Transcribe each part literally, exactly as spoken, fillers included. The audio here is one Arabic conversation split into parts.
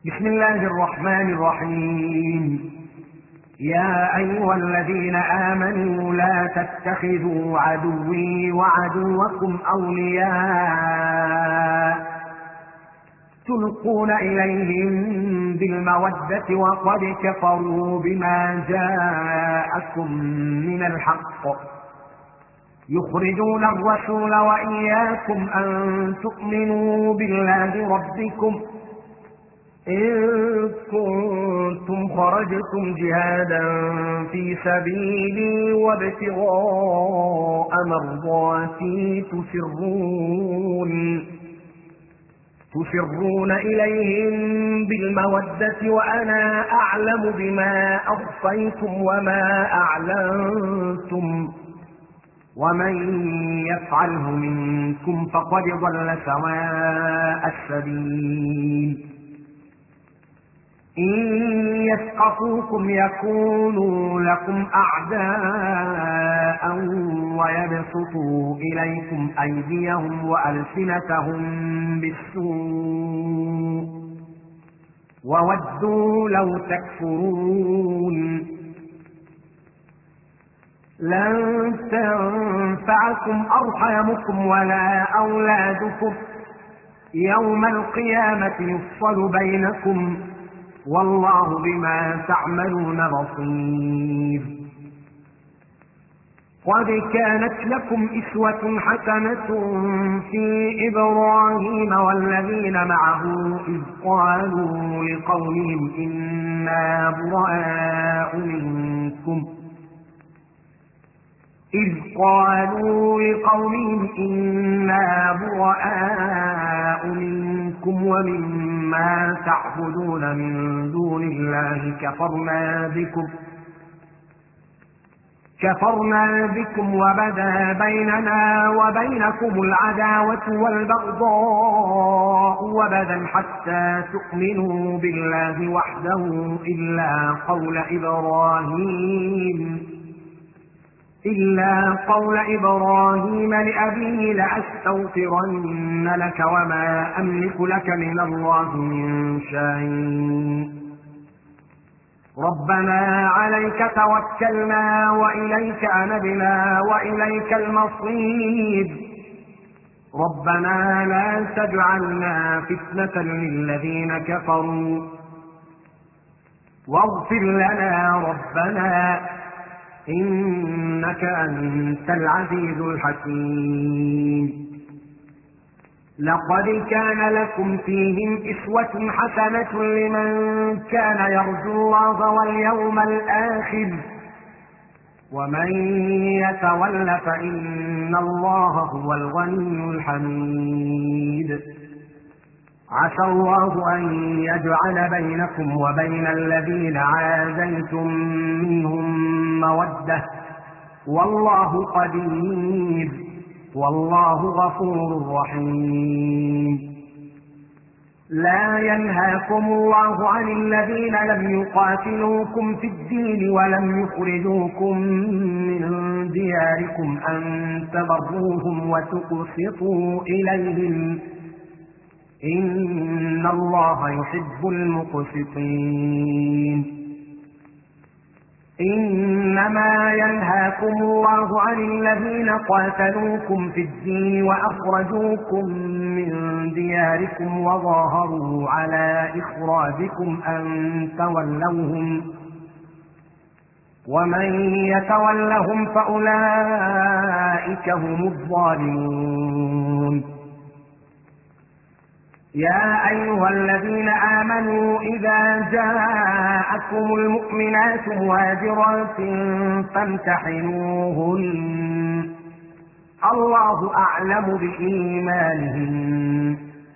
بسم الله الرحمن الرحيم. يا أيها الذين آمنوا لا تتخذوا عدوي وعدوكم أولياء تلقون إليهم بالمودة وقد كفروا بما جاءكم من الحق يخرجون الرسول وإياكم أن تؤمنوا بالله ربكم إن كنتم خرجتم جهادا في سبيلي وابتغاء مرضاتي تسرون تسرون إليهم بالمودة وأنا أعلم بما أخفيتم وما أعلنتم ومن يفعله منكم فقد ضل سواء السبيل. إن يثقفوكم يكونوا لكم أعداء ويبسطوا إليكم أيديهم وألسنتهم بالسوء وودوا لو تكفرون. لن تنفعكم أرحامكم ولا أولادكم يوم القيامة يفصل بينكم والله بما تعملون بصير. قد كانت لكم إسوة حسنة في إبراهيم والذين معه إذ قالوا لقومهم إنا براء منكم إذ قالوا لقومهم إنا براء منكم ومما تعبدون من دون الله كفرنا بكم كفرنا بكم وبدا بيننا وبينكم العداوة والبغضاء وبدا حتى تؤمنوا بالله وحده إلا قول إبراهيم إلا قول إبراهيم لأبيه لأستغفرن لك وما أملك لك من الله من شيء ربنا عليك توكلنا وإليك أنبنا وإليك المصير ربنا لا تجعلنا فتنة للذين كفروا واغفر لنا ربنا إنك أنت العزيز الحكيم. لقد كان لكم فيهم إسوة حسنة لمن كان يرجو الله واليوم الآخر ومن يتول فإن الله هو الغني الحميد. عسى الله أن يجعل بينكم وبين الذين عاديتم منهم مودة والله قدير والله غفور رحيم. لا ينهاكم الله عن الذين لم يقاتلوكم في الدين ولم يخرجوكم من دياركم أن تبروهم وتقسطوا إليهم إن الله يحب المقسطين. إنما ينهاكم الله عن الذين قاتلوكم في الدين وأخرجوكم من دياركم وظاهروا على إخراجكم أن تولوهم ومن يتولهم فأولئك هم الظالمون. يا أيها الذين آمنوا إذا جاءتكم المؤمنات مهاجرات فامتحنوهن الله أعلم بإيمانهن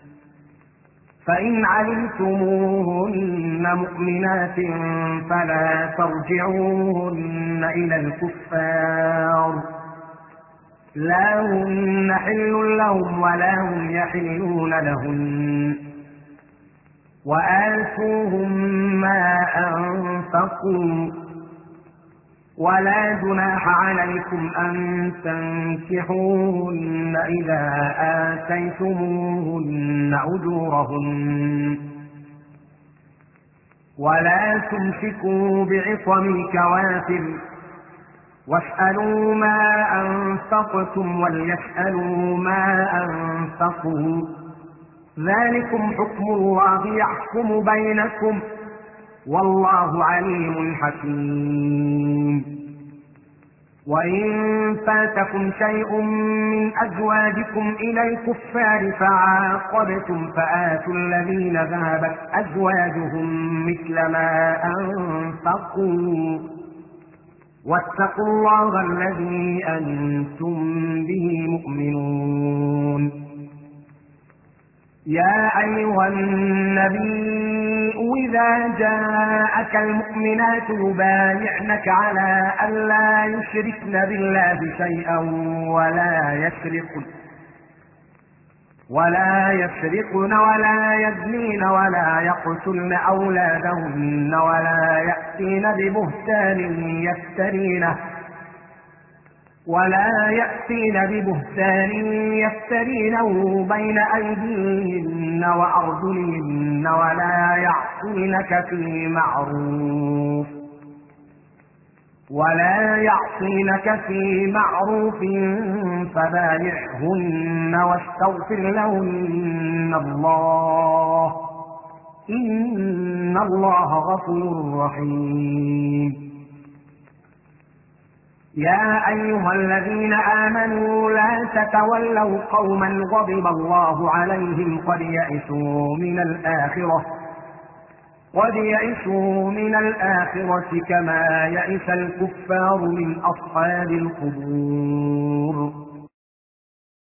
فإن علمتموهن مؤمنات فلا ترجعوهن إلى الكفار لا هن حل لهم ولا هم يحلون لهن وآتوهم ما أنفقوا ولا جناح عليكم أن تنكحوهن إذا آتيتموهن أجورهن ولا تمسكوا بعصم الكوافر واسألوا ما أنفقتم وليسألوا ما أنفقوا ذلكم حكم الله يحكم بينكم والله عليم حكيم. وإن فاتكم شيء من أزواجكم إلى الكفار فعاقبتم فآتوا الذين ذهبت أزواجهم مثل ما أنفقوا واتقوا الله الذي أنتم به مؤمنون. يا أيها النبي إذا جاءك المؤمنات يبايعنك على ألا يشركن بالله شيئا ولا يسرقن ولا يسرقن ولا يزنين ولا يقتلن أولادهن ولا يأتين ببهتان يفترينه ولا يأتين ببهتان يفترينه بين أيديهن وأرجلهن ولا يعصينك في معروف ولا يعصينك في معروف فبايعهن واستغفر لهن الله إن الله غفور رحيم. يا أيها الذين آمنوا لا تتولوا قوما غضب الله عليهم قد يئسوا من الآخرة قد يئسوا من الآخرة كما يئس الكفار من أصحاب القبور.